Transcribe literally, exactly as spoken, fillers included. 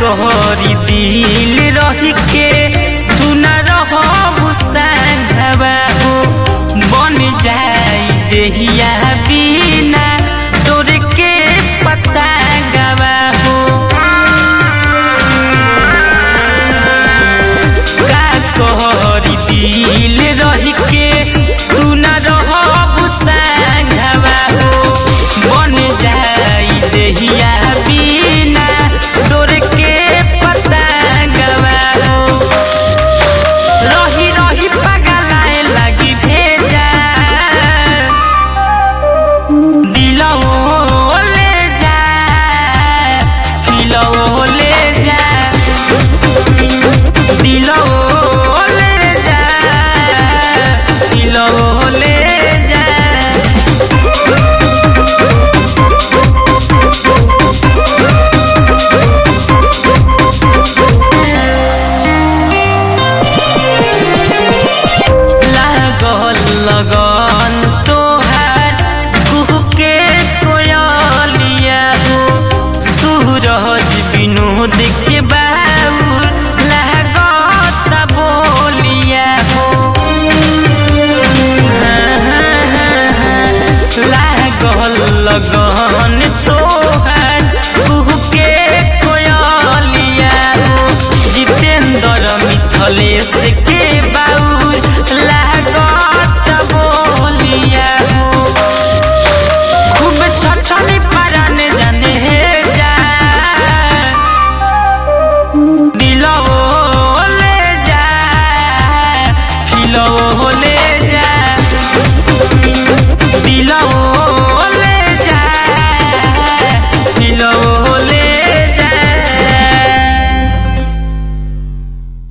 कहरी दिल रही के तू न रहो संगवा हो बन जाई देहिया बिना तोरे के पता गवा हो का कहरी दिल रही के तू न रहो संगवा हो बन जाई देहिया बिना तोरे के पता गवा हो रही रही पगलाए लगी भेजा दिलो ले जा दिलो ले जा दिलो ले जा दिलो ले जा लगन तोहार कुहू के कोयलिया हो सूरज विनोद के बाउर लागत बोलिया हो लागल लगन तोहार कुहू के कोयलिया हो जितेंद्र मिथलेश के बाउर लागत बोलिया हो खूब छछनी परान जाने जा दिलो ले जा दिलो ले जा दिलो